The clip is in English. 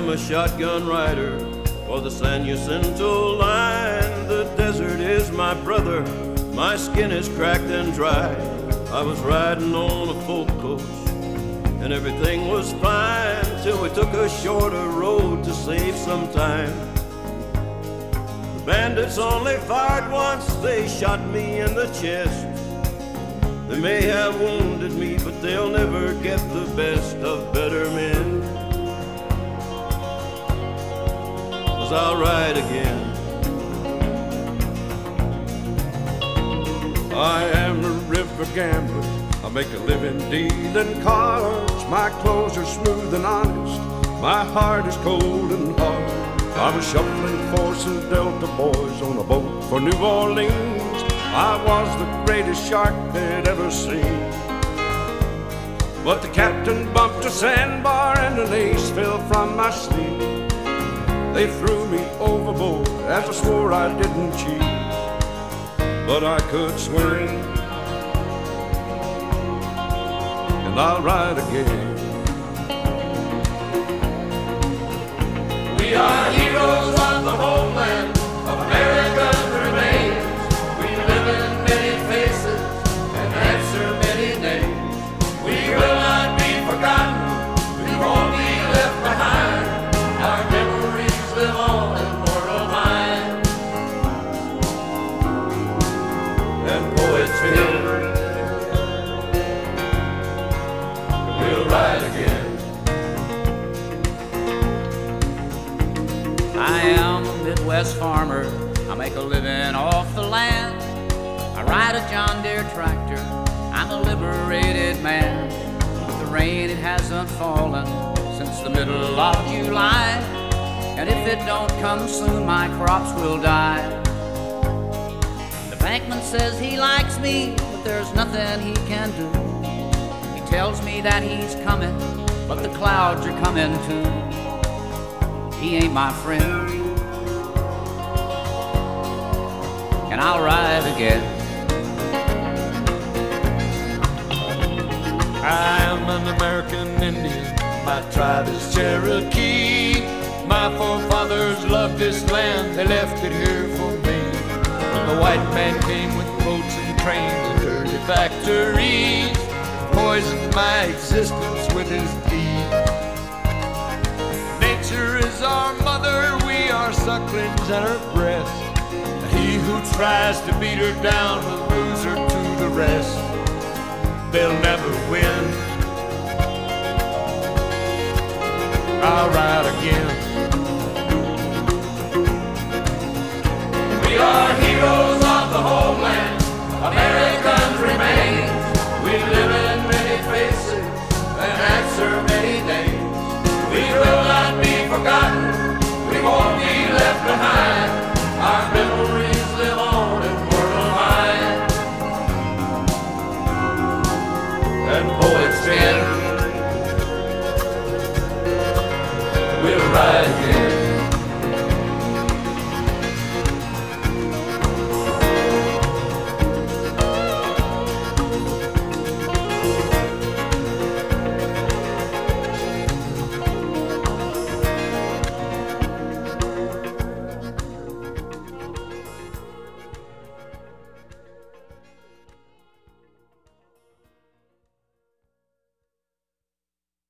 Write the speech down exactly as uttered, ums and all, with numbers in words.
am a shotgun rider for the San Jacinto line. The desert is my brother, my skin is cracked and dry. I was riding on a folk coach and everything was fine till we took a shorter road to save some time. The bandits only fired once, they shot me in the chest. They may have wounded me, but they'll never get the best of better men. 'Cause I'll ride again. I am a river gambler, I make a living dealing cards. My clothes are smooth and honest, my heart is cold and hard. I'm a shuffling force of Delta boys on a boat for New Orleans. I was the greatest shark they'd ever seen. But the captain bumped a sandbar and an ace fell from my sleeve. They threw me overboard as I swore I didn't cheat. But I could swim, and I'll ride again. We are heroes of the homeland, American remains. We live in many faces and answer many names. We will not be forgotten, we won't be left behind. Our memories live on in mortal minds. And poets hymn, we'll ride again. I am a Midwest farmer, I make a living off the land. I ride a John Deere tractor, I'm a liberated man. With the rain it hasn't fallen since the middle of July, and if it don't come soon my crops will die. The bankman says he likes me, but there's nothing he can do. He tells me that he's coming, but the clouds are coming too. He ain't my friend, and I'll ride again. I am an American Indian, my tribe is Cherokee. My forefathers loved this land, they left it here for me. When the white man came with boats and trains and dirty factories, poisoned my existence with his deed. Nature is our mother, we are sucklings at her breast. He who tries to beat her down will lose her to the rest. They'll never win. I'll ride again. We are here.